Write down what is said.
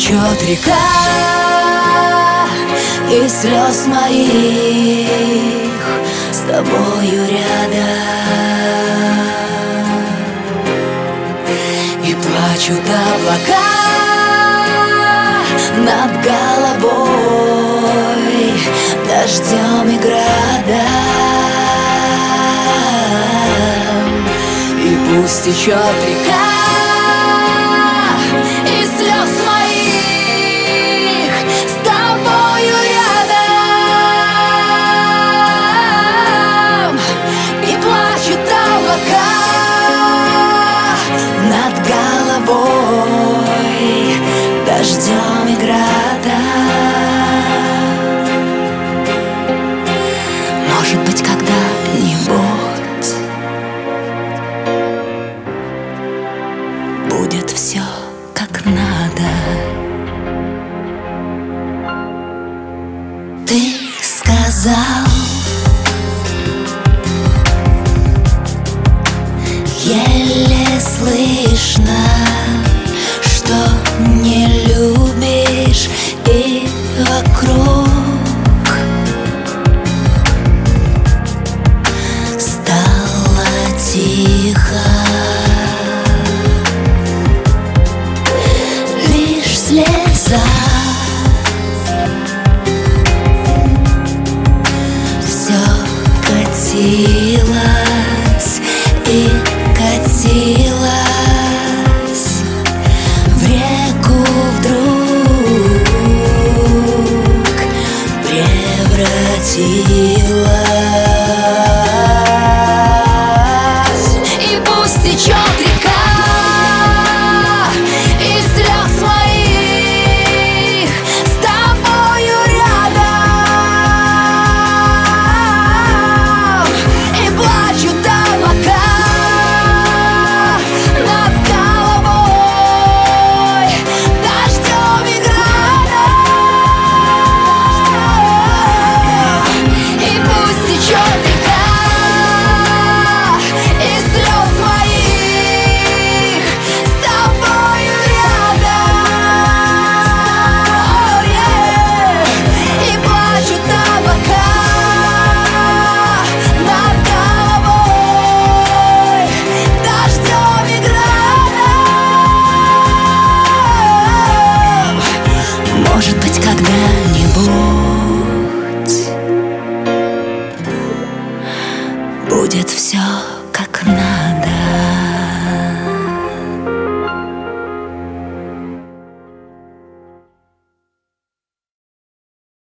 течет река из слез моих с тобою рядом, и плачут облака над головой дождем и градом. И пусть течет река из слез моих с тобою рядом, и плачут облака над головой дождем и градом. Может быть, когда-нибудь будет все как надо. Ты сказал, еле слышно, что не любишь, и вокруг стало тихо. Лишь слеза все катилась и катилась в реку, вдруг превратилась. И пусть течет река из слез моих с тобою рядом, и плачут облака над головой дождем и градом. И пусть течет река из слез моих с тобою рядом, и плачут облака над головой дождем и градом. Может быть, когда-нибудь будет все как надо.